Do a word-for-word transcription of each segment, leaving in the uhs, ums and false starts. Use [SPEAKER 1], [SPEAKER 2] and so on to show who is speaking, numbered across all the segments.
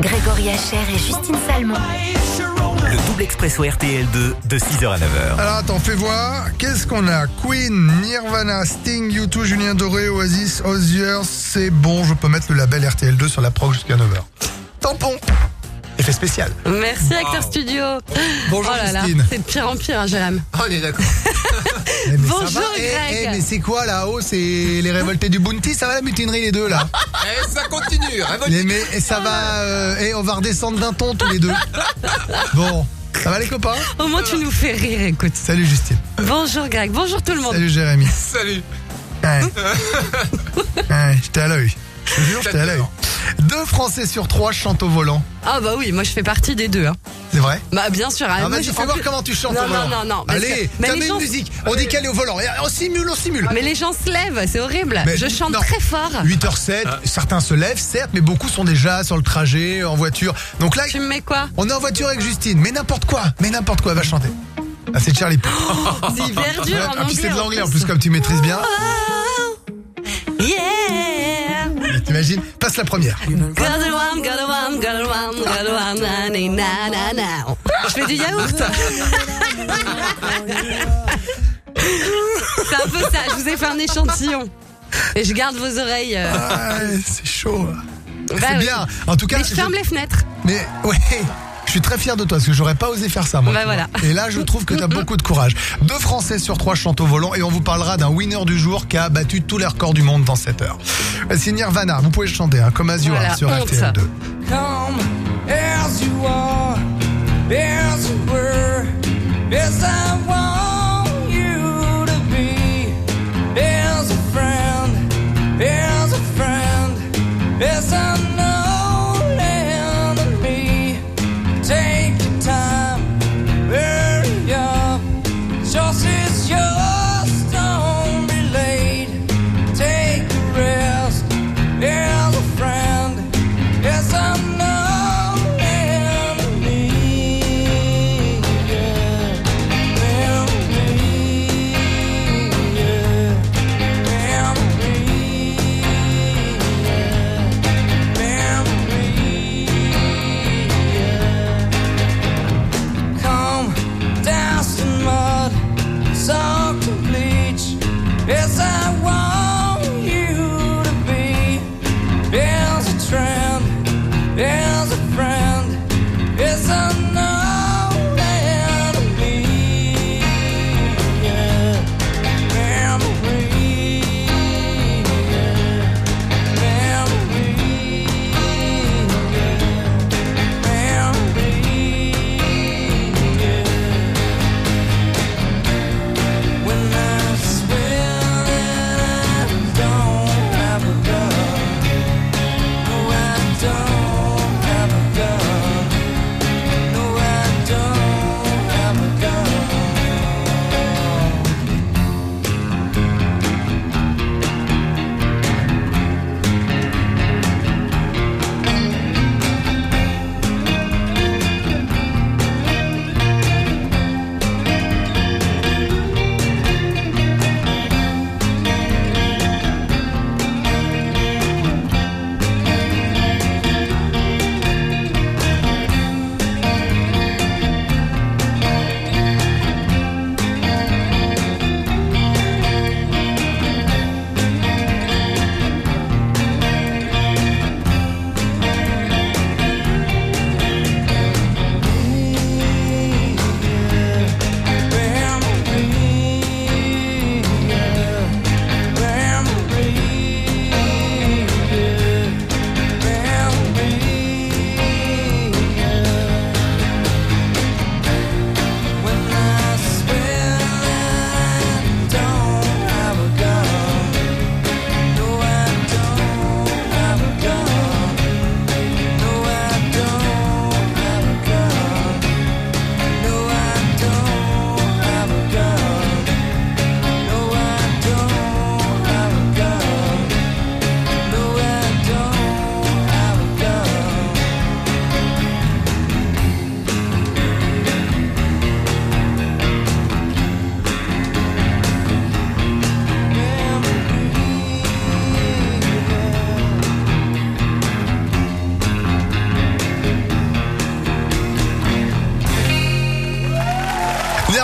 [SPEAKER 1] Grégory Hacher et Justine Salmon.
[SPEAKER 2] Le double expresso R T L deux de six heures à neuf heures.
[SPEAKER 3] Alors attends, fais voir. Qu'est-ce qu'on a? Queen, Nirvana, Sting, U deux, Julien Doré, Oasis, Ozzier. C'est bon, je peux mettre le label R T L deux sur la prog jusqu'à neuf heures. Tampon. Effet spécial.
[SPEAKER 4] Merci, Acteur Studio.
[SPEAKER 3] Bonjour
[SPEAKER 4] Oh là là,
[SPEAKER 3] Justine.
[SPEAKER 4] c'est de pire en pire, hein, Jérôme.
[SPEAKER 5] On est d'accord.
[SPEAKER 3] Eh, mais ça
[SPEAKER 4] Bonjour,
[SPEAKER 3] va Eh,
[SPEAKER 4] Greg.
[SPEAKER 3] eh, mais c'est quoi là-haut? C'est les révoltés du Bounty? Ça va la mutinerie les deux là?
[SPEAKER 5] Et ça continue. Révolte.
[SPEAKER 3] Les, mais et ça va euh, et on va redescendre d'un ton tous les deux. Bon, ça va les copains?
[SPEAKER 4] Au moins, tu nous fais rire, écoute.
[SPEAKER 3] Salut Justine.
[SPEAKER 4] Bonjour, Greg. Bonjour tout le monde.
[SPEAKER 3] Salut Jérémy.
[SPEAKER 5] Salut.
[SPEAKER 3] Ouais. Ouais, j'étais à l'œil. Je te jure, j'étais à l'œil. Deux Français sur trois chantent au volant.
[SPEAKER 4] Ah bah oui, moi je fais partie des deux. Hein.
[SPEAKER 3] C'est vrai?
[SPEAKER 4] Bah bien sûr.
[SPEAKER 3] Ah,
[SPEAKER 4] moi,
[SPEAKER 3] vas-y,
[SPEAKER 4] je-
[SPEAKER 3] fais
[SPEAKER 4] en
[SPEAKER 3] voir
[SPEAKER 4] plus-
[SPEAKER 3] comment tu chantes
[SPEAKER 4] Non,
[SPEAKER 3] au volant.
[SPEAKER 4] non, non, non. parce
[SPEAKER 3] Allez,
[SPEAKER 4] que- mais
[SPEAKER 3] t'as
[SPEAKER 4] les
[SPEAKER 3] mis
[SPEAKER 4] gens-
[SPEAKER 3] une musique. On dit qu'elle est au volant. Et On simule, on simule.
[SPEAKER 4] Mais les gens se lèvent, c'est horrible.
[SPEAKER 3] Mais
[SPEAKER 4] je chante
[SPEAKER 3] non.
[SPEAKER 4] très fort.
[SPEAKER 3] huit heures sept, certains se lèvent, certes, mais beaucoup sont déjà sur le trajet, en voiture. Donc là,
[SPEAKER 4] Tu me mets quoi?
[SPEAKER 3] on est en voiture avec Justine. Mais n'importe quoi, mais n'importe quoi, elle va chanter. Ah, c'est Charlie Puth.
[SPEAKER 4] C'est hyper dur en
[SPEAKER 3] Ah, puis c'est de
[SPEAKER 4] anglais,
[SPEAKER 3] l'anglais
[SPEAKER 4] en
[SPEAKER 3] en plus, comme tu maîtrises bien.
[SPEAKER 4] Yeah.
[SPEAKER 3] T'imagines? Passe la première.
[SPEAKER 4] Got a one, got a one, got a one, got a one, na, na, na, na. Je fais du yaourt. C'est un peu ça, je vous ai fait un échantillon. Et je garde vos oreilles. euh.
[SPEAKER 3] Ah, c'est chaud.
[SPEAKER 4] Bah
[SPEAKER 3] c'est
[SPEAKER 4] oui.
[SPEAKER 3] bien. En tout cas,
[SPEAKER 4] Mais je ferme les fenêtres.
[SPEAKER 3] Mais ouais, je suis très fier de toi parce que j'aurais pas osé faire ça moi.
[SPEAKER 4] Bah
[SPEAKER 3] tu vois.
[SPEAKER 4] voilà.
[SPEAKER 3] Et là, je trouve que tu as beaucoup de courage. Deux Français sur trois chantent au volant et on vous parlera d'un winner du jour qui a battu tous les records du monde dans cette heure. C'est Nirvana, vous pouvez chanter hein, comme As You
[SPEAKER 4] Voilà,
[SPEAKER 3] Are sur
[SPEAKER 4] honte.
[SPEAKER 3] R T L deux.
[SPEAKER 6] Come as you are, as you were, as I want you to be, as a friend, as a friend, as an old enemy. Take your time, hurry up, just is yours, don't be late. Take a rest, as a friend, as an old enemy. Yeah.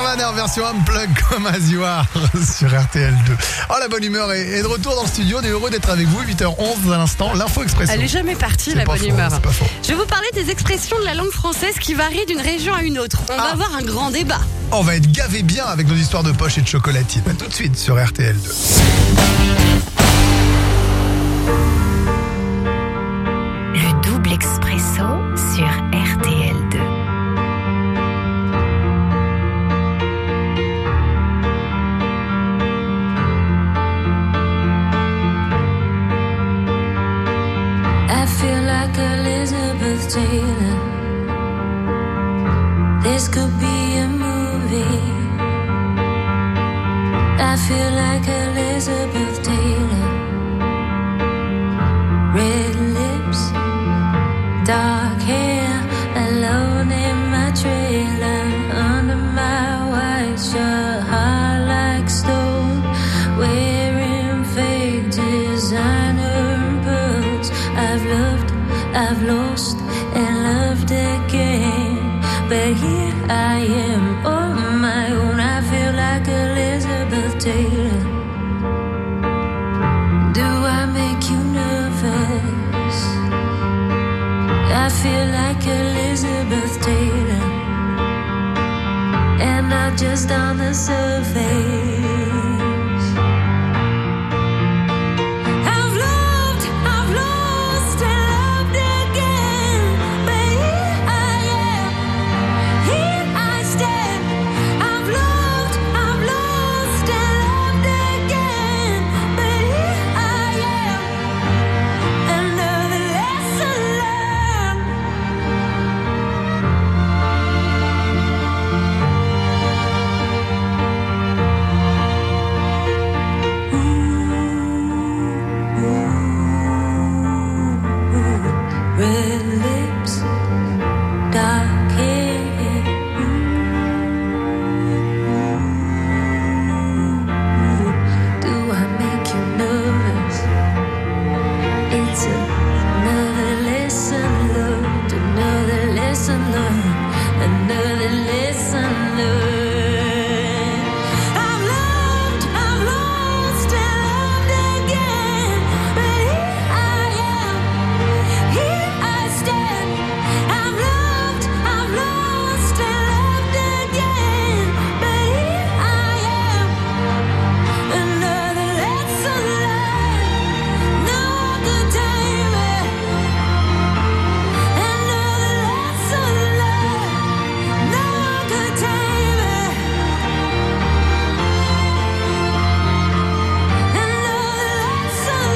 [SPEAKER 3] Nirvana en version Unplugged comme As You Are sur R T L deux. Oh, la bonne humeur est, est de retour dans le studio. On est heureux d'être avec vous. huit heures onze à l'instant, l'info expresso.
[SPEAKER 4] Elle est jamais partie,
[SPEAKER 3] C'est
[SPEAKER 4] la
[SPEAKER 3] pas
[SPEAKER 4] bonne
[SPEAKER 3] faux,
[SPEAKER 4] humeur.
[SPEAKER 3] c'est pas faux.
[SPEAKER 4] Je vais vous parler des expressions de la langue française qui varient d'une région à une autre. On
[SPEAKER 3] Ah.
[SPEAKER 4] va avoir un grand débat.
[SPEAKER 3] On va être gavé bien avec nos histoires de poche et de chocolatine. À tout de suite sur R T L deux.
[SPEAKER 1] Le double expresso sur R T L deux.
[SPEAKER 7] I feel like Elizabeth Taylor. This could be a movie. I feel like Elizabeth Taylor. Red lips, dark hair, alone in my trailer. Under my white shirt, hard like stone. Wearing fake designer and pearls. I've loved, I've lost, and loved again. But here I am on my own. I feel like Elizabeth Taylor. Do I make you nervous? I feel like Elizabeth Taylor, and not just on the surface. I've loved, I've lost, and loved again. But here I am, here I stand. I've loved, I've lost, and loved again. But here I am, another lesson learned. Red lips, dark hair. Do I make you nervous? It's another lesson learned, another lesson learned, another lesson learned. I've loved, I've lost, and loved again. But here I am, here I stand. I've loved, I've lost, and loved again. But here I am, another lesson learned. No one could tame it. Another lesson learned. No one could tame it. Another lesson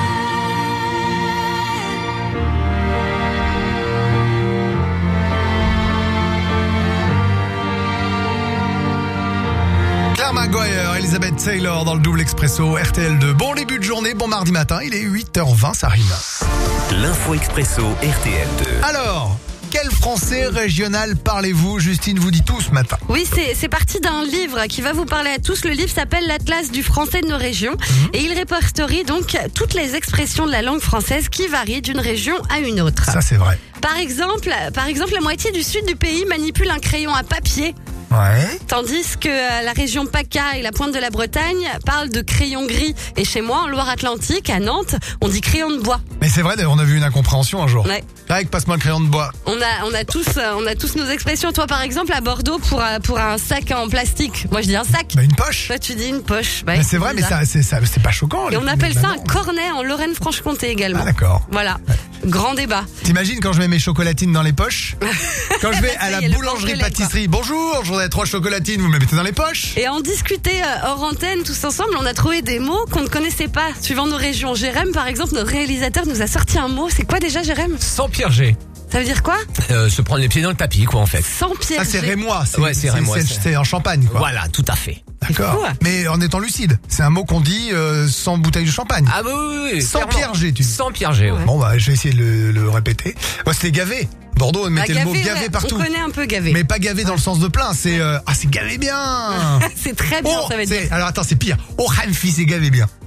[SPEAKER 3] Claire Maguire, Elizabeth Taylor dans le double expresso R T L deux. Bon début de journée, bon mardi matin, il est huit heures vingt, ça arrive.
[SPEAKER 2] L'info expresso R T L deux.
[SPEAKER 3] Alors, quel français régional parlez-vous? Justine vous dit tout ce matin.
[SPEAKER 4] Oui, c'est c'est parti d'un livre qui va vous parler à tous. Le livre s'appelle l'Atlas du français de nos régions et il répertorie donc toutes les expressions de la langue française qui varient d'une région à une autre.
[SPEAKER 3] Ça, c'est vrai.
[SPEAKER 4] Par exemple, par exemple, la moitié du sud du pays manipule un crayon à papier,
[SPEAKER 3] Ouais.
[SPEAKER 4] tandis que euh, la région PACA et la pointe de la Bretagne parlent de crayon gris. Et chez moi, en Loire-Atlantique, à Nantes, on dit crayon de bois.
[SPEAKER 3] Mais c'est vrai, d'ailleurs, on a vu une incompréhension un jour.
[SPEAKER 4] Ouais.
[SPEAKER 3] Avec passe-moi le crayon de bois.
[SPEAKER 4] On a, on a tous, euh, on a tous nos expressions. Toi, par exemple, à Bordeaux, pour un, pour un sac en plastique. Moi, je dis un sac.
[SPEAKER 3] Bah, une poche.
[SPEAKER 4] Toi, tu dis une poche. Ouais,
[SPEAKER 3] Mais c'est vrai, mais
[SPEAKER 4] bizarre.
[SPEAKER 3] ça, c'est, ça, c'est pas choquant.
[SPEAKER 4] Et on
[SPEAKER 3] les-
[SPEAKER 4] appelle
[SPEAKER 3] les
[SPEAKER 4] ça un
[SPEAKER 3] mamans.
[SPEAKER 4] cornet en Lorraine-Franche-Comté également.
[SPEAKER 3] Ah, d'accord.
[SPEAKER 4] Voilà. Grand débat.
[SPEAKER 3] T'imagines quand je mets mes chocolatines dans les poches? Quand je vais à
[SPEAKER 4] Ça
[SPEAKER 3] la
[SPEAKER 4] y est, le
[SPEAKER 3] boulangerie
[SPEAKER 4] ventre
[SPEAKER 3] pâtisserie, bonjour, je voudrais trois chocolatines, vous me les mettez dans les poches?
[SPEAKER 4] Et à en discuter euh, hors antenne, tous ensemble, on a trouvé des mots qu'on ne connaissait pas, suivant nos régions. Jérém, par exemple, notre réalisateur, nous a sorti un mot. C'est quoi déjà, Jérém?
[SPEAKER 5] Sans Pierre-G.
[SPEAKER 4] Ça veut dire quoi?
[SPEAKER 5] Euh, se prendre les pieds dans le tapis, quoi, en fait.
[SPEAKER 4] Sans piège.
[SPEAKER 3] Ah, c'est rémois. C'est,
[SPEAKER 5] Ouais, c'est rémois,
[SPEAKER 3] C'est,
[SPEAKER 5] c'est-
[SPEAKER 3] c'est en Champagne, quoi.
[SPEAKER 5] Voilà, tout à fait.
[SPEAKER 3] D'accord.
[SPEAKER 4] fou, hein.
[SPEAKER 3] Mais en étant lucide. C'est un mot qu'on dit euh, sans bouteille de champagne.
[SPEAKER 5] Ah bah oui, oui, oui.
[SPEAKER 3] Sans
[SPEAKER 5] clairement.
[SPEAKER 3] Pierre-G, tu dis.
[SPEAKER 5] Sans Pierre-G, ouais.
[SPEAKER 3] Bon, bah, je vais essayer de le, le répéter. Oh, c'était gavé. Bordeaux, on
[SPEAKER 4] Bah,
[SPEAKER 3] mettait le mot
[SPEAKER 4] gavé,
[SPEAKER 3] gavé
[SPEAKER 4] ouais,
[SPEAKER 3] partout.
[SPEAKER 4] On connaît un peu gavé.
[SPEAKER 3] Mais pas gavé dans le sens de plein. C'est, euh, ah, c'est gavé bien.
[SPEAKER 4] C'est très bien,
[SPEAKER 3] Oh,
[SPEAKER 4] ça va
[SPEAKER 3] c'est-
[SPEAKER 4] dire.
[SPEAKER 3] alors attends, c'est pire. Oh, Hanfi, c'est gavé bien.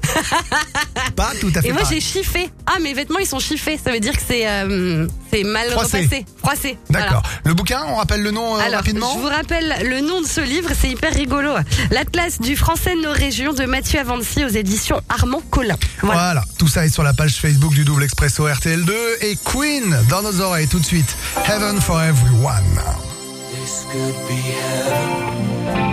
[SPEAKER 3] Pas tout à fait
[SPEAKER 4] Et moi
[SPEAKER 3] pareil.
[SPEAKER 4] j'ai chiffé. Ah, mes vêtements ils sont chiffés. Ça veut dire que c'est euh, c'est mal
[SPEAKER 3] Froissé.
[SPEAKER 4] repassé. Froissé. Voilà.
[SPEAKER 3] D'accord. Le bouquin, on rappelle le nom euh,
[SPEAKER 4] Alors,
[SPEAKER 3] rapidement.
[SPEAKER 4] je vous rappelle le nom de ce livre, c'est hyper rigolo. L'Atlas du français de nos régions de Mathieu Avancy aux éditions Armand Collin. Voilà.
[SPEAKER 3] Voilà, tout ça est sur la page Facebook du Double Expresso R T L deux et Queen dans nos oreilles tout de suite. Heaven for Everyone.
[SPEAKER 6] This could be heaven.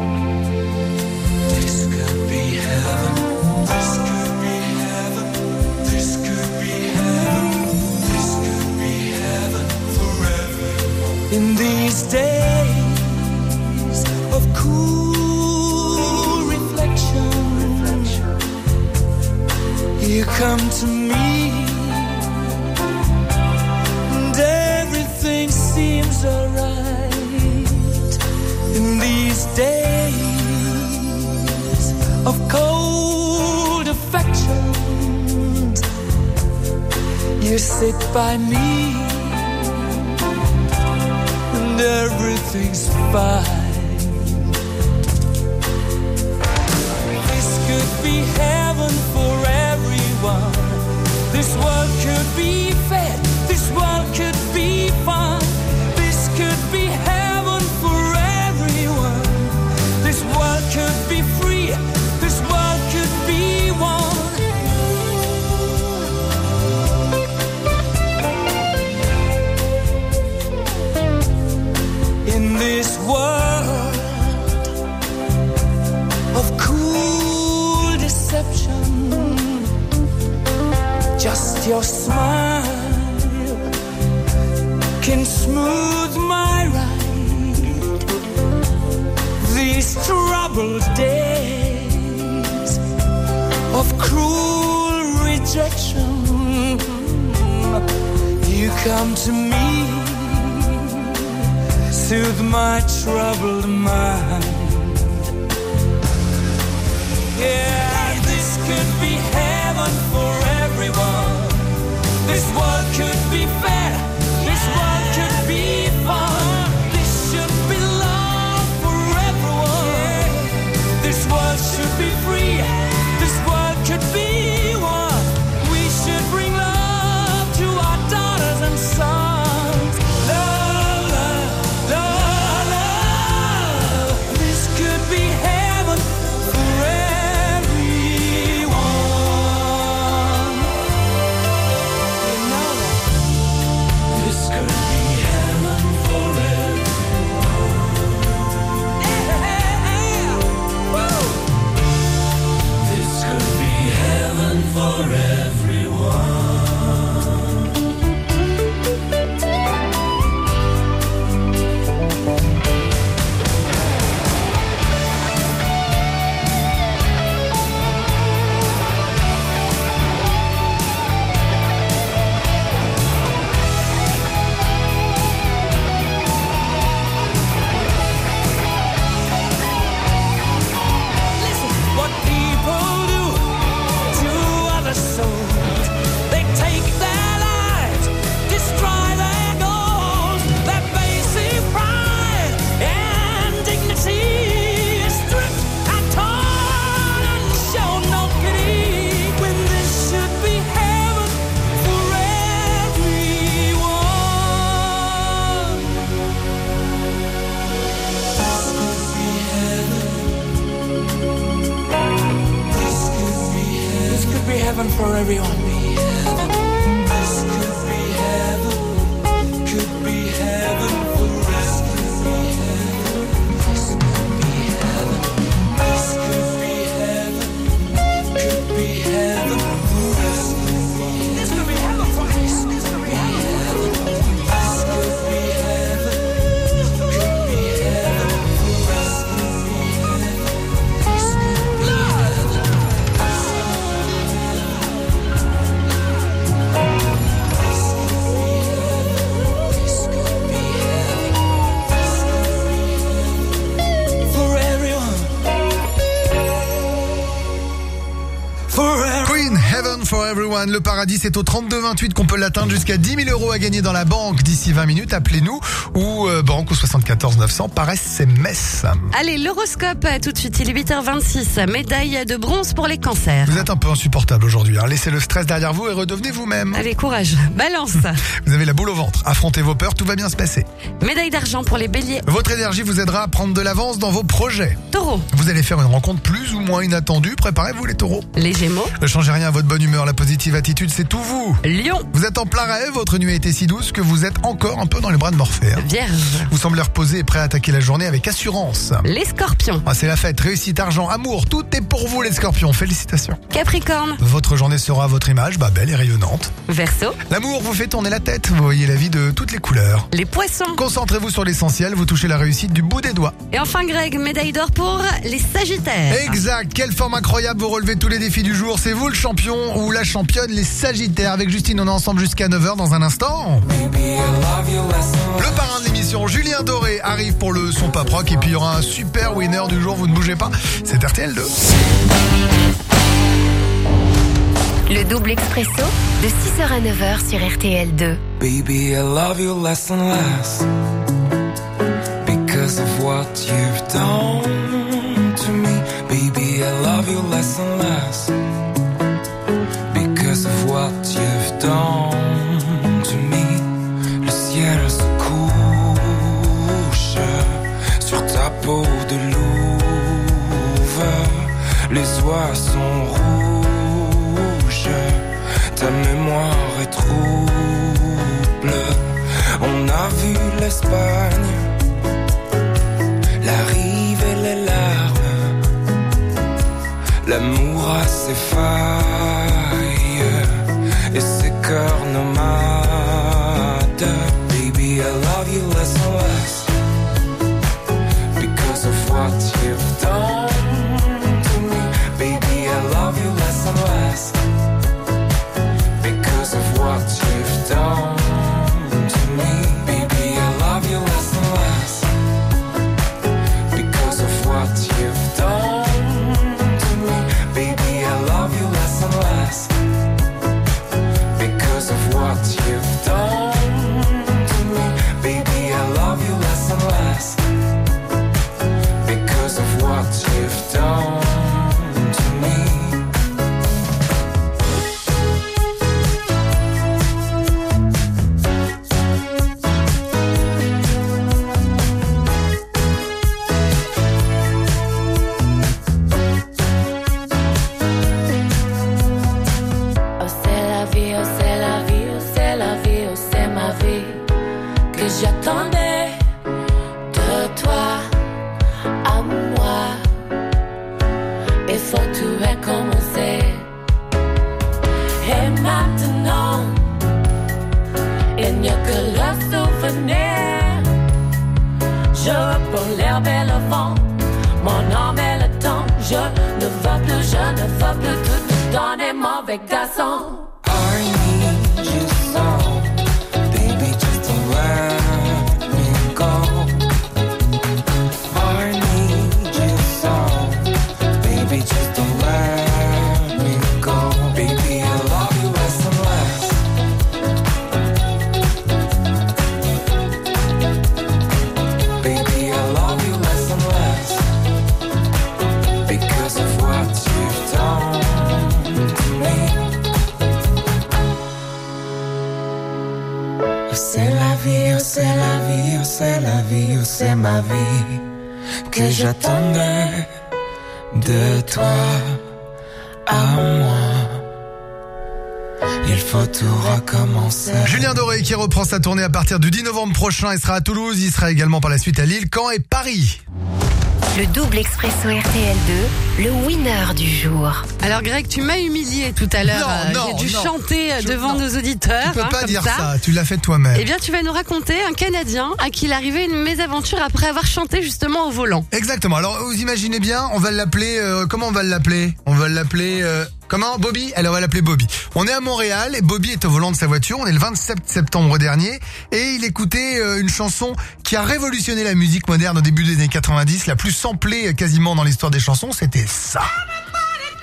[SPEAKER 6] This could be heaven. This could be heaven. This could be heaven. This could be heaven forever. In these days of cool reflection, you come to me, and everything seems alright. In these days of cold affection, you sit by me, and everything's fine. This could be heaven for everyone. This world could be fair. This world could be fun. This could be heaven for everyone. This world could be free. This world could be one. In this world of cool deception, just your smile can smooth my ride. These troubled days of cruel rejection, you come to me, soothe my troubled mind. Yeah, this could be heaven for everyone. This world could be fair. This world could be fun. This should be love for everyone. This world should be free. This world could be one. We should bring love to our daughters and sons. Love, love, love, love. This could be heaven for everyone. You know that. This could be heaven for everyone. Yeah. Woo. This could be heaven for everyone. Listen, what people do to other souls, they take their lives, destroy their goals, their basic pride and dignity is stripped and torn and show no pity, when this should be heaven for everyone. This could be heaven. This could be heaven. This could be heaven for everyone. This could be heaven. Could be heaven for us. This could be heaven. This could be heaven. Could be heaven for us. This could be heaven for us. This could be heaven. This could be heaven. Could be heaven for us. This could be heaven.
[SPEAKER 3] Johan, le paradis c'est au trente-deux vingt-huit qu'on peut l'atteindre, jusqu'à dix mille euros à gagner dans la banque d'ici vingt minutes. Appelez-nous ou euh, banque au soixante-quatorze neuf cents par S M S.
[SPEAKER 4] Allez, l'horoscope, tout de suite, il est huit heures vingt-six. Médaille de bronze pour les cancers.
[SPEAKER 3] Vous êtes un peu insupportable aujourd'hui, hein. Laissez le stress derrière vous et redevenez vous-même.
[SPEAKER 4] Allez, courage. Balance.
[SPEAKER 3] Vous avez la boule au ventre, affrontez vos peurs, tout va bien se passer.
[SPEAKER 4] Médaille d'argent pour les béliers.
[SPEAKER 3] Votre énergie vous aidera à prendre de l'avance dans vos projets.
[SPEAKER 4] Taureau.
[SPEAKER 3] Vous allez faire une rencontre plus ou moins inattendue, préparez-vous les taureaux.
[SPEAKER 4] Les gémeaux.
[SPEAKER 3] Ne changez rien à votre bonne humeur, la positive attitude c'est tout vous.
[SPEAKER 4] Lion.
[SPEAKER 3] Vous êtes en plein rêve, votre nuit a été si douce que vous êtes encore un peu dans les bras de Morphée. hein.
[SPEAKER 4] Vierge.
[SPEAKER 3] Vous semblez reposé et prêt à attaquer la journée avec assurance.
[SPEAKER 4] Les scorpions.
[SPEAKER 3] Ah, c'est la fête, réussite, argent, amour, tout est pour vous les scorpions, félicitations.
[SPEAKER 4] Capricorne.
[SPEAKER 3] Votre journée sera à votre image, bah belle et rayonnante.
[SPEAKER 4] Verseau.
[SPEAKER 3] L'amour vous fait tourner la tête, vous voyez la vie de toutes les couleurs.
[SPEAKER 4] Les poissons.
[SPEAKER 3] Concentrez-vous sur l'essentiel, vous touchez la réussite du bout des doigts.
[SPEAKER 4] Et enfin Greg, médaille d'or pour les sagittaires.
[SPEAKER 3] Exact, quelle forme incroyable, vous relevez tous les défis du jour, c'est vous le champion ou la championne, les sagittaires. Avec Justine, on est ensemble jusqu'à neuf heures dans un instant. Le parrain de l'émission, Julien Doré, arrive pour le son pop rock et puis il y aura un super winner du jour, vous ne bougez pas, c'est R T L deux.
[SPEAKER 1] Le double expresso de six heures à neuf heures sur R T L deux.
[SPEAKER 6] Baby, I love you less and less because of what you've done to me. Baby, I love you less and less because of what you've done to me. Le ciel se couche sur ta peau de louve, les oies sont rouges, ta mémoire est trouble. On a vu l'Espagne, la rive et les larmes, l'amour a ses failles et ses cœurs nomades. Baby, I love you less and less because of what you've done to me. Baby, I love you less and less because of what you've done to me. Baby, I love you less and less because of what you've done to me. Baby, I love you less and less because of what you've done to me. Baby, I love you less and less because of what you've done to me.
[SPEAKER 7] Oh c'est la vie, oh c'est la vie, oh c'est la vie, oh c'est ma vie que j'attendais de toi à moi. Il faut tout recommencer. Et maintenant, il n'y a que le souvenir. Je reprends l'herbe et le vent, mon âme et le temps. Je ne veux plus, je ne veux plus tout te donner, mauvais garçon.
[SPEAKER 6] I need you so, baby, just don't let me go. I need you so, baby, just don't let me go. Baby, I love you less and less Baby, I love you less and less because of what you've done to me. Oh, c'est la vie, oh c'est la vie, oh c'est la vie, oh c'est ma vie que j'attendais de toi à moi. Il faut tout recommencer.
[SPEAKER 3] Julien Doré qui reprend sa tournée à partir du dix novembre prochain, il sera à Toulouse, il sera également par la suite à Lille, Caen et Paris.
[SPEAKER 1] Le double expresso R T L deux, le winner du jour.
[SPEAKER 4] Alors Greg, tu m'as humilié tout à l'heure.
[SPEAKER 3] Non,
[SPEAKER 4] Euh,
[SPEAKER 3] non,
[SPEAKER 4] J'ai dû
[SPEAKER 3] non.
[SPEAKER 4] chanter
[SPEAKER 3] Je-
[SPEAKER 4] devant
[SPEAKER 3] non.
[SPEAKER 4] nos auditeurs.
[SPEAKER 3] Tu peux
[SPEAKER 4] hein,
[SPEAKER 3] pas
[SPEAKER 4] comme
[SPEAKER 3] dire ça.
[SPEAKER 4] ça.
[SPEAKER 3] tu l'as fait toi-même.
[SPEAKER 4] Eh bien, tu vas nous raconter un Canadien à qui il arrivait une mésaventure après avoir chanté justement au volant.
[SPEAKER 3] Exactement, alors vous imaginez bien, on va l'appeler, euh, comment on va l'appeler On va l'appeler... Euh, Comment Bobby? Alors on va l'appeler Bobby. On est à Montréal et Bobby est au volant de sa voiture. On est le vingt-sept septembre dernier et il écoutait euh, une chanson qui a révolutionné la musique moderne au début des années quatre-vingt-dix, la plus samplée euh, quasiment dans l'histoire des chansons. C'était ça.
[SPEAKER 4] Ah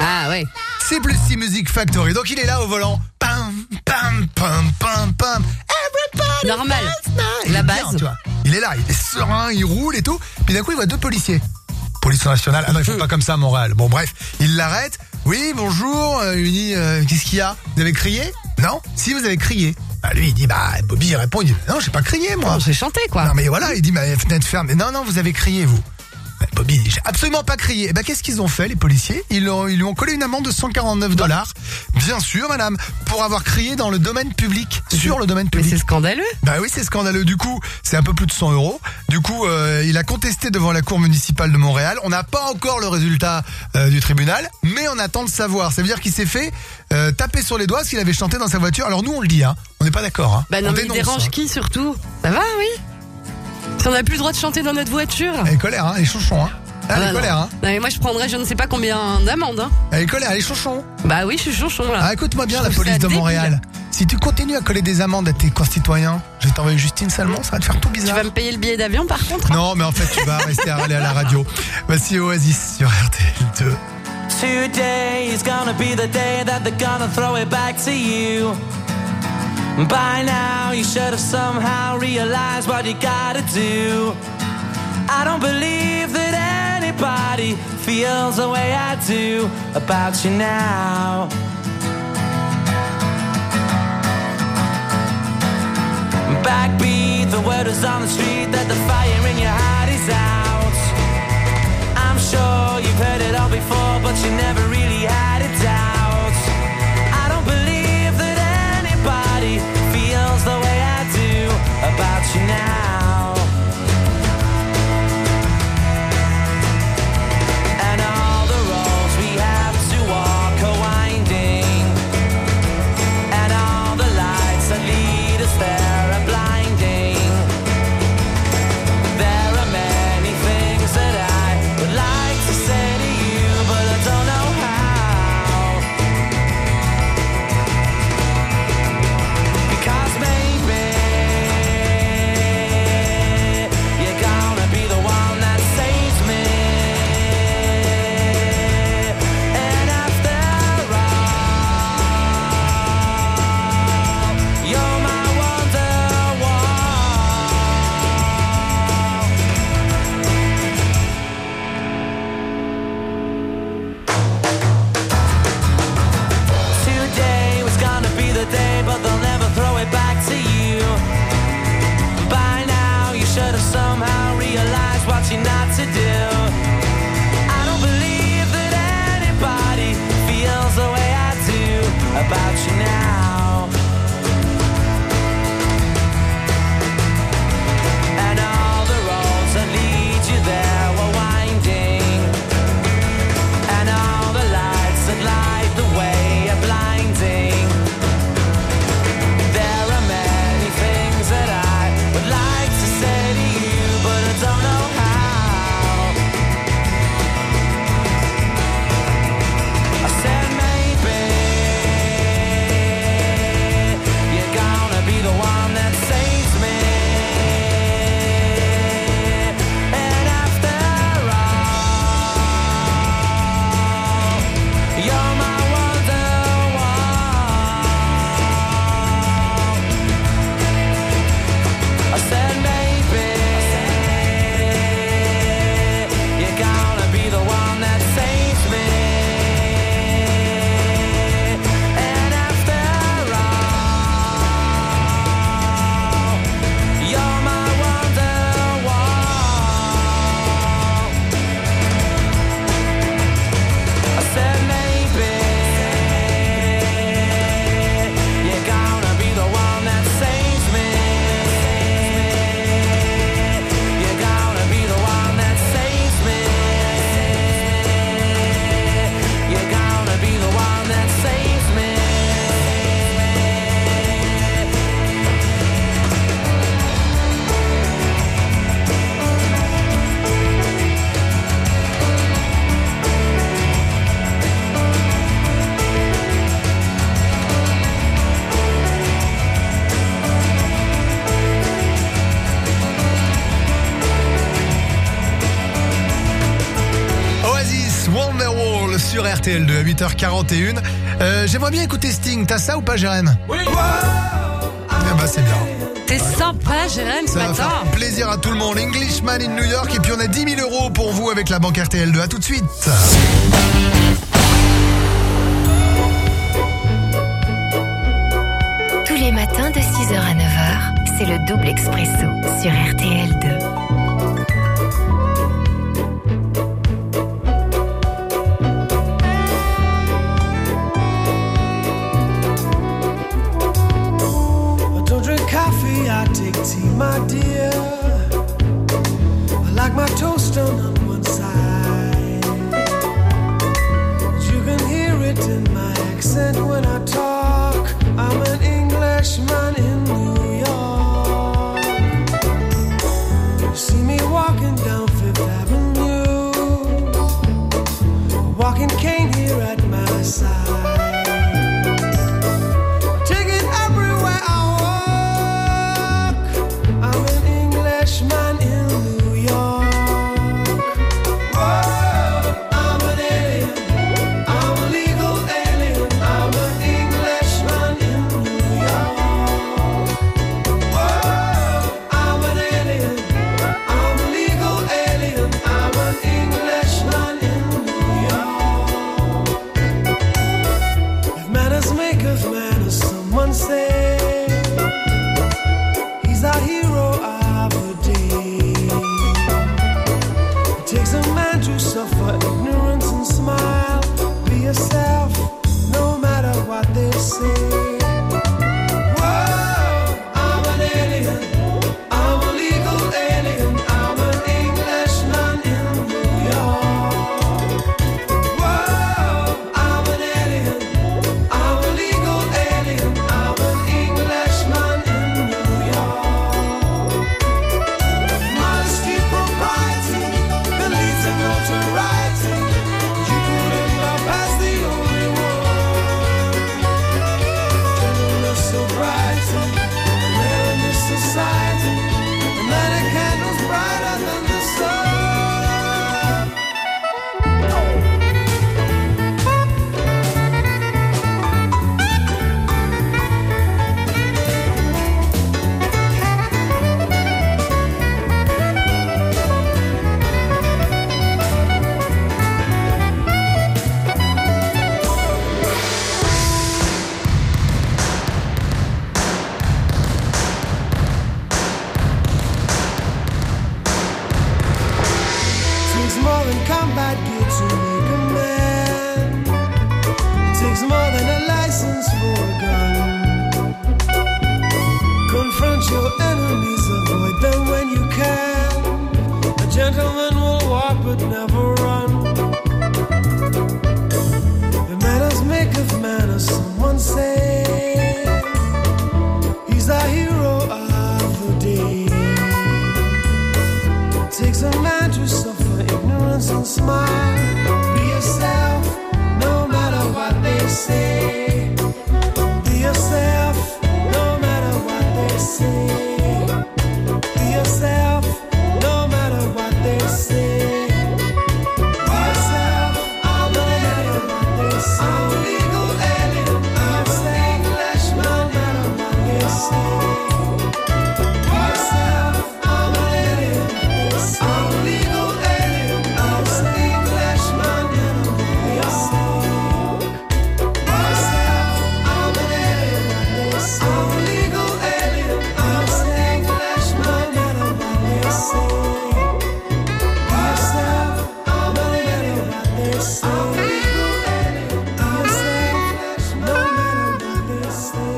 [SPEAKER 4] Ah ouais.
[SPEAKER 3] C'est plus si Music Factory. Donc il est là au volant. Pam, pam, pam, pam, pam. Everybody
[SPEAKER 4] Normal.
[SPEAKER 3] dance now. Il
[SPEAKER 4] La
[SPEAKER 3] est bien,
[SPEAKER 4] base.
[SPEAKER 3] tu vois. Il est là, il est serein, il roule et tout. Puis d'un coup, il voit deux policiers. Police nationale. Ah non, ils font pas comme ça à Montréal. Bon, bref, il l'arrête. Oui, bonjour. Euh, il lui dit, euh, qu'est-ce qu'il y a? Vous avez crié? Non? Si, vous avez crié. Bah, lui, il dit, bah, Bobby, il répond, il dit, non, j'ai pas crié, moi.
[SPEAKER 4] J'ai chanté quoi.
[SPEAKER 3] Non, mais voilà, il dit, ma fenêtre ferme. Non, non, vous avez crié, vous. Ben, Bobby dit, j'ai absolument pas crié. Et ben, qu'est-ce qu'ils ont fait, les policiers? Ils, ont, ils lui ont collé une amende de cent quarante-neuf dollars. Bien sûr, madame, pour avoir crié dans le domaine public, sur le domaine
[SPEAKER 4] Mais
[SPEAKER 3] public.
[SPEAKER 4] c'est scandaleux.
[SPEAKER 3] Bah oui, c'est scandaleux. Du coup, c'est un peu plus de cent euros. Du coup, euh, il a contesté devant la cour municipale de Montréal. On n'a pas encore le résultat euh, du tribunal, mais on attend de savoir. Ça veut dire qu'il s'est fait euh, taper sur les doigts parce qu'il avait chanté dans sa voiture. Alors nous, on le dit, hein. On n'est pas d'accord. Hein.
[SPEAKER 4] Bah non,
[SPEAKER 3] On
[SPEAKER 4] mais il
[SPEAKER 3] dénonce,
[SPEAKER 4] dérange
[SPEAKER 3] hein.
[SPEAKER 4] qui surtout? Ça va, oui. Si on n'a plus le droit de chanter dans notre voiture.
[SPEAKER 3] Elle est colère, hein. Elle est chonchon, hein. Elle est
[SPEAKER 4] Ah,
[SPEAKER 3] colère,
[SPEAKER 4] non.
[SPEAKER 3] hein.
[SPEAKER 4] Non, mais moi je prendrais je ne sais pas combien d'amendes. Hein.
[SPEAKER 3] Elle est colère, elle est chonchon.
[SPEAKER 4] Bah oui, je suis chonchon là.
[SPEAKER 3] Ah, écoute-moi bien,
[SPEAKER 4] Je
[SPEAKER 3] la
[SPEAKER 4] trouve
[SPEAKER 3] police
[SPEAKER 4] ça
[SPEAKER 3] de
[SPEAKER 4] débile.
[SPEAKER 3] Montréal. Si tu continues à coller des amendes à tes concitoyens, je vais t'envoyer Justine Salmon, ça va te faire tout
[SPEAKER 4] Tu
[SPEAKER 3] bizarre.
[SPEAKER 4] vas me payer le billet d'avion par contre?
[SPEAKER 3] Non, mais en fait, tu vas rester à râler à la radio. Voici Oasis sur R T L deux.
[SPEAKER 6] Today is gonna be the day that they're gonna throw it back to you. By now, you should have somehow realized what you gotta do. I don't believe that anybody feels the way I do about you now. Backbeat, the word is on the street that the fire in your heart is out. I'm sure you've heard it all before, but you never really had a doubt. I don't believe that anybody feels the way I do about you now. And all the roads we have to walk are winding, and all the lights that lead us there are blinding. There are many things that I would like to say to you, but I don't know how.
[SPEAKER 3] T L deux à huit heures quarante et une. Euh, j'aimerais bien écouter Sting. T'as ça ou pas, Jérém?
[SPEAKER 5] Oui.
[SPEAKER 3] Eh bah, c'est bien.
[SPEAKER 4] T'es sympa, Jérém, ce
[SPEAKER 3] Ça va
[SPEAKER 4] matin.
[SPEAKER 3] faire plaisir à tout le monde. Englishman in New York. Et puis on a dix mille euros pour vous avec la banque R T L deux. À tout de suite.
[SPEAKER 1] Tous les matins de six heures à neuf heures, c'est le double expresso sur R T L deux.
[SPEAKER 6] I don't drink coffee, I take tea, my dear. I like my toast done on one side. You can hear it in my accent when I talk. I'm an Englishman in New York. You see me walking down Fifth Avenue, a walking cane here at my side. Take it everywhere I walk. I'm an Englishman in New York. Whoa, I'm an alien. I'm a legal alien. I'm an Englishman in New York. Whoa, I'm an alien. I'm a legal alien. I'm an Englishman in New York. If manners make of manners, someone say he's our hero of the day. It takes a man to suffer ignorance and smile. Be yourself, no matter what they say. Whoa, I'm an alien. I'm a legal alien. I'm an Englishman in New York. Whoa, I'm an alien. I'm a legal alien. I'm an Englishman in New York. Modesty, propriety, can lead to notoriety. You couldn't bypass the only one. Gentleness, sobriety, and in this society, the night a candle's brighter than the sun. Takes more than combat gear to make a man. Takes more than a license for a gun. Confront your enemies, avoid them when you can. A gentleman will walk but never run. The manners make of manners, someone say. He's our hero of the day. Takes a man to suffer ignorance and smile. Be yourself, no matter what they say. Be yourself, no matter what they say. Be yourself, no matter what they say. Be yourself, I'm an alien. I'm a legal alien. I'm an Englishman, no matter what they say. Be yourself, I'm an alien. I'm a legal alien. I'm an Englishman in New York. Be yourself, I'm an alien. I'm a legal alien. I'm an Englishman in New York. Be yourself, I'm an alien. I'm a legal alien. Be yourself, no matter what they say.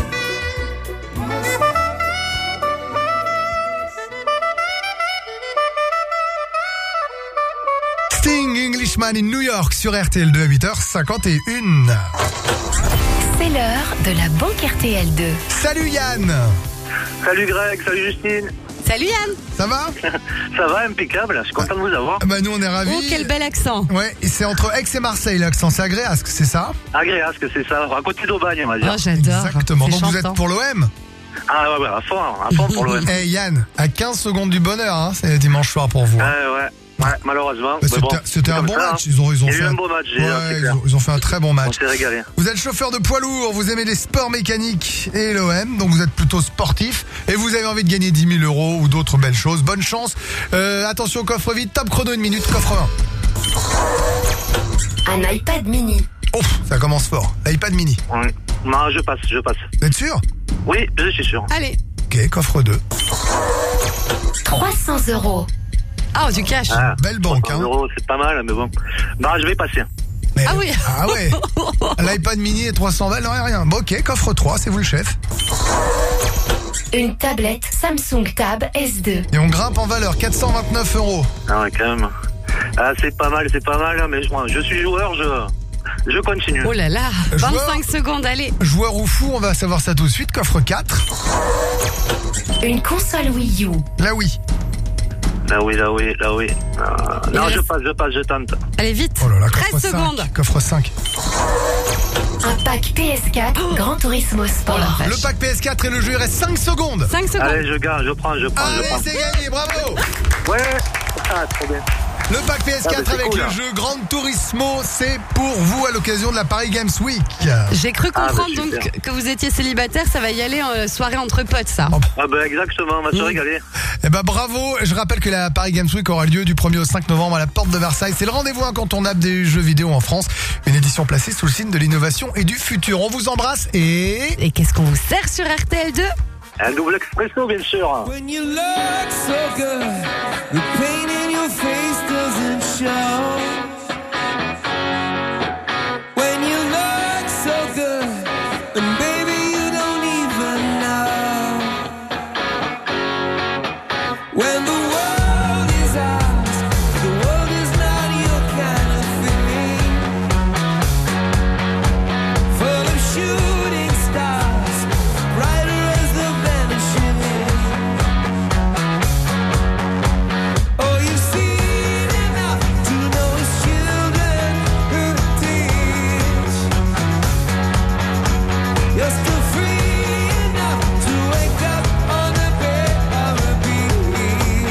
[SPEAKER 3] Sting, Englishman in New York sur R T L deux à huit heures cinquante et une.
[SPEAKER 1] C'est l'heure de la banque R T L deux.
[SPEAKER 3] Salut Yann.
[SPEAKER 8] Salut Greg, salut Justine.
[SPEAKER 4] Salut Yann.
[SPEAKER 3] Ça va?
[SPEAKER 8] Ça va, impeccable, je suis content de vous avoir.
[SPEAKER 3] Bah nous on est ravis.
[SPEAKER 4] Oh, quel bel accent.
[SPEAKER 3] Ouais, et c'est entre Aix et Marseille l'accent, c'est Agréasque, c'est ça?
[SPEAKER 8] Agréasque, c'est ça, à côté d'Aubagne, on va dire.
[SPEAKER 4] Oh, j'adore.
[SPEAKER 3] Exactement.
[SPEAKER 4] C'est
[SPEAKER 3] Donc vous êtes
[SPEAKER 4] chantant.
[SPEAKER 3] pour l'O M?
[SPEAKER 8] Ah ouais, ouais, à fond, à fond pour l'O M.
[SPEAKER 3] Eh Yann, à quinze secondes du bonheur, hein, c'est dimanche soir pour vous.
[SPEAKER 8] Ouais,
[SPEAKER 3] hein.
[SPEAKER 8] ouais. Ouais, malheureusement.
[SPEAKER 3] Bah,
[SPEAKER 8] mais bon,
[SPEAKER 3] c'était c'était
[SPEAKER 8] c'est
[SPEAKER 3] un
[SPEAKER 8] comme
[SPEAKER 3] bon
[SPEAKER 8] ça,
[SPEAKER 3] match.
[SPEAKER 8] hein.
[SPEAKER 3] Ils ont, ils ont
[SPEAKER 8] Il y a
[SPEAKER 3] fait
[SPEAKER 8] eu un beau match, déjà, c'est
[SPEAKER 3] ouais, ils,
[SPEAKER 8] clair.
[SPEAKER 3] ont, ils ont fait un très bon
[SPEAKER 8] On
[SPEAKER 3] match.
[SPEAKER 8] s'est régalé.
[SPEAKER 3] Vous êtes chauffeur de poids lourd, vous aimez les sports mécaniques et l'O M, donc vous êtes plutôt sportif et vous avez envie de gagner dix mille euros ou d'autres belles choses. Bonne chance. Euh, attention, coffre vite, top chrono, une minute, coffre un.
[SPEAKER 1] Un iPad mini.
[SPEAKER 3] Ouf, ça commence fort. L'iPad mini.
[SPEAKER 8] Ouais. Non, je passe, je passe.
[SPEAKER 3] Vous êtes sûr?
[SPEAKER 8] Oui, je suis sûr.
[SPEAKER 4] Allez.
[SPEAKER 3] Ok, coffre deux.
[SPEAKER 1] trois cents euros.
[SPEAKER 4] Ah, du cash.
[SPEAKER 8] Ah,
[SPEAKER 3] Belle banque,
[SPEAKER 8] trois cents
[SPEAKER 3] hein.
[SPEAKER 8] euros, c'est pas mal, mais bon. Bah, je vais passer.
[SPEAKER 3] Mais-
[SPEAKER 4] Ah oui.
[SPEAKER 3] Ah ouais. L'iPad mini et trois cents balles, non, rien. Bon, ok, coffre trois, c'est vous le chef.
[SPEAKER 1] Une tablette Samsung Tab S deux.
[SPEAKER 3] Et on grimpe en valeur, quatre cent vingt-neuf euros.
[SPEAKER 8] Ah ouais, quand même. Ah, c'est pas mal, c'est pas mal, mais je, je suis joueur, je, je continue.
[SPEAKER 4] Oh là là.
[SPEAKER 3] Joueur.
[SPEAKER 4] vingt-cinq secondes, allez.
[SPEAKER 3] Joueur ou fou, on va savoir ça tout de suite. Coffre quatre.
[SPEAKER 1] Une console Wii U.
[SPEAKER 3] Là oui.
[SPEAKER 8] Là oui, là oui, là oui. Ah,
[SPEAKER 4] Il
[SPEAKER 8] non, je
[SPEAKER 4] reste-
[SPEAKER 8] passe, je passe, je tente.
[SPEAKER 4] Allez, vite.
[SPEAKER 3] Oh là là, coffre
[SPEAKER 4] treize
[SPEAKER 3] cinq.
[SPEAKER 4] secondes.
[SPEAKER 3] Coffre cinq.
[SPEAKER 1] Un pack P S quatre Gran Turismo Sport.
[SPEAKER 4] Oh la vache.
[SPEAKER 3] Le pack P S quatre et le jeu, il reste cinq secondes.
[SPEAKER 4] cinq secondes.
[SPEAKER 8] Allez, je gagne, je prends, je prends,
[SPEAKER 3] Allez,
[SPEAKER 8] je prends.
[SPEAKER 3] c'est gagné, bravo.
[SPEAKER 8] Ouais, ah, trop bien.
[SPEAKER 3] Le pack P S quatre
[SPEAKER 8] Ah, mais c'est
[SPEAKER 3] avec
[SPEAKER 8] cool,
[SPEAKER 3] le
[SPEAKER 8] hein.
[SPEAKER 3] jeu Gran Turismo, c'est pour vous à l'occasion de la Paris Games Week.
[SPEAKER 4] J'ai cru
[SPEAKER 8] Ah,
[SPEAKER 4] comprendre
[SPEAKER 8] bah,
[SPEAKER 4] donc
[SPEAKER 8] super.
[SPEAKER 4] que vous étiez célibataire, ça va y aller en euh, soirée entre potes, ça.
[SPEAKER 3] Oh.
[SPEAKER 8] Ah ben exactement, on va se régaler.
[SPEAKER 3] Eh ben bravo, je rappelle que la Paris Games Week aura lieu du premier au cinq novembre à la porte de Versailles. C'est le rendez-vous incontournable des jeux vidéo en France. Une édition placée sous le signe de l'innovation et du futur. On vous embrasse et...
[SPEAKER 4] Et qu'est-ce qu'on vous sert sur R T L deux?
[SPEAKER 8] Un double expresso, bien sûr.
[SPEAKER 6] When you look so good, the pain in your face doesn't show. When you look so good, and baby you don't even know. When the world is ours, the world is not your kind of thing. Full of shooting stars, brighter as the vanishing. Oh, you've seen enough to know it's children who teach. You're still free enough to wake up on the bed of a beach.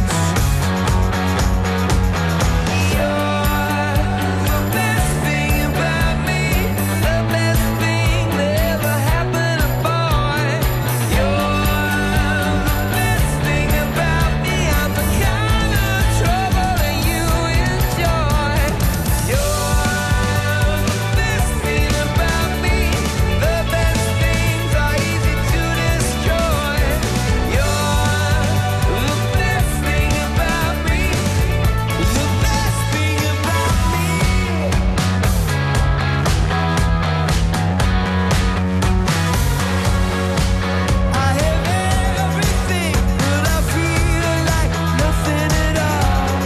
[SPEAKER 6] You're the best thing about me, the best thing that ever happened to boy. You're the best thing about me, I'm the kind of trouble that you enjoy. You're the best thing about me, the best things are easy to destroy. You're the best thing about me, the best thing about me. I have everything, but I feel like nothing at all.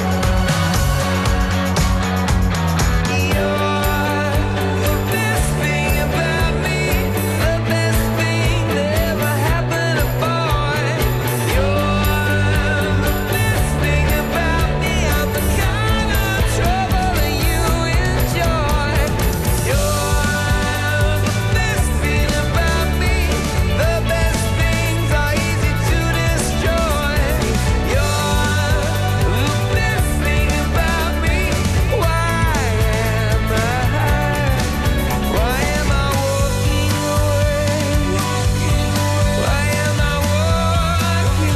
[SPEAKER 6] You're the best thing about me, the best thing that ever happened to boy. You're the best thing about me, I'm the kind of trouble that you enjoy. You're the best thing about me, the best things are easy to destroy. You're the best thing about me. Why am I? Why am I walking away? Why am I walking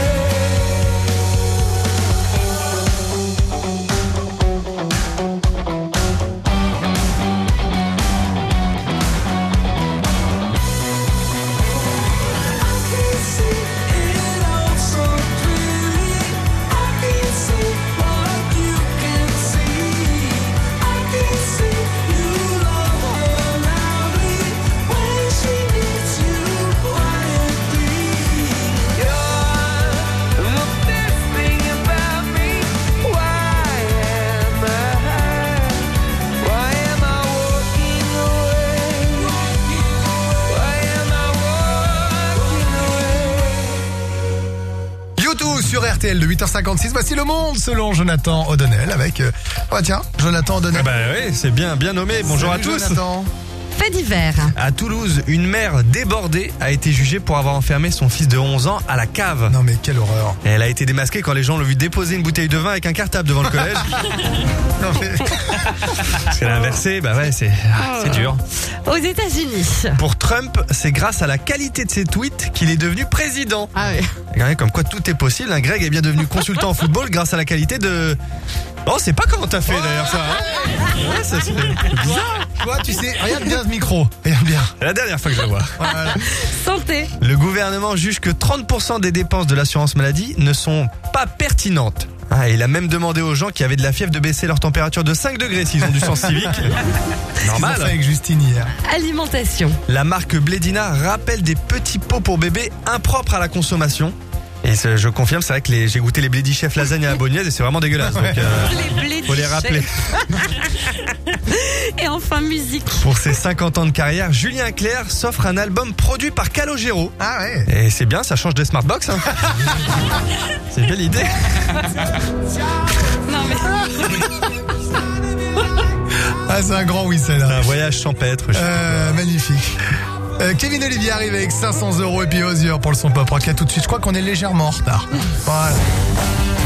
[SPEAKER 6] away? I can see it all so clearly. I can see what you can see. I can see you love her loudly when she needs you quietly. You're the best thing about me. Why am I? Why am I walking away? Why am I walking away?
[SPEAKER 3] YouTube sur R T L de huit heures cinquante-six. Voici le monde selon Jonathan O'Donnell avec... Euh... Oh tiens, Jonathan O'Donnell.
[SPEAKER 9] Ah bah oui, c'est bien, bien nommé. Bonjour
[SPEAKER 3] Salut,
[SPEAKER 9] à tous.
[SPEAKER 3] Jonathan.
[SPEAKER 4] Fait divers.
[SPEAKER 9] À Toulouse, une mère débordée a été jugée pour avoir enfermé son fils de onze ans à la cave.
[SPEAKER 3] Non mais quelle horreur.
[SPEAKER 9] Et elle a été démasquée quand les gens l'ont vu déposer une bouteille de vin avec un cartable devant le collège.
[SPEAKER 3] Non mais...
[SPEAKER 9] Parce qu'elle a inversé, bah ouais, c'est, ah, c'est dur.
[SPEAKER 4] Aux États-Unis.
[SPEAKER 9] Pour Trump, c'est grâce à la qualité de ses tweets qu'il est devenu président.
[SPEAKER 4] Ah oui.
[SPEAKER 9] Regardez comme quoi tout est possible. Hein. Greg est bien devenu consultant en football grâce à la qualité de... Oh, c'est pas comment t'as fait d'ailleurs ça. Hein. Ouais, ça c'est bizarre.
[SPEAKER 3] Toi, tu sais, regarde bien ce micro. Regarde bien.
[SPEAKER 9] C'est la dernière fois que je le vois.
[SPEAKER 3] Voilà.
[SPEAKER 4] Santé.
[SPEAKER 9] Le gouvernement juge que trente pour cent des dépenses de l'assurance maladie ne sont pas pertinentes. Ah, il a même demandé aux gens qui avaient de la fièvre de baisser leur température de cinq degrés s'ils ont du sens civique.
[SPEAKER 3] Ils ont
[SPEAKER 9] Normal.
[SPEAKER 3] fait avec Justine hier.
[SPEAKER 4] Alimentation.
[SPEAKER 9] La marque Blédina rappelle des petits pots pour bébés impropres à la consommation. Et c'est- je confirme, c'est vrai que les- j'ai goûté les Blédi Chef lasagne à la bolognaise et c'est vraiment dégueulasse. Donc, euh,
[SPEAKER 4] Les blés
[SPEAKER 9] faut les rappeler.
[SPEAKER 4] Et enfin, musique.
[SPEAKER 9] Pour ses cinquante ans de carrière, Julien Clerc s'offre un album produit par Calogero.
[SPEAKER 3] Ah ouais.
[SPEAKER 9] Et c'est bien, ça change des Smartbox. Hein. C'est une belle idée.
[SPEAKER 4] Non mais...
[SPEAKER 3] Ah c'est un grand oui celle-là.
[SPEAKER 9] Un voyage champêtre. je sais
[SPEAKER 3] Euh, magnifique. Euh, Kevin Olivier arrive avec cinq cents euros et puis Ozzy pour le son pop rock. À tout de suite. Je crois qu'on est légèrement en retard. Voilà.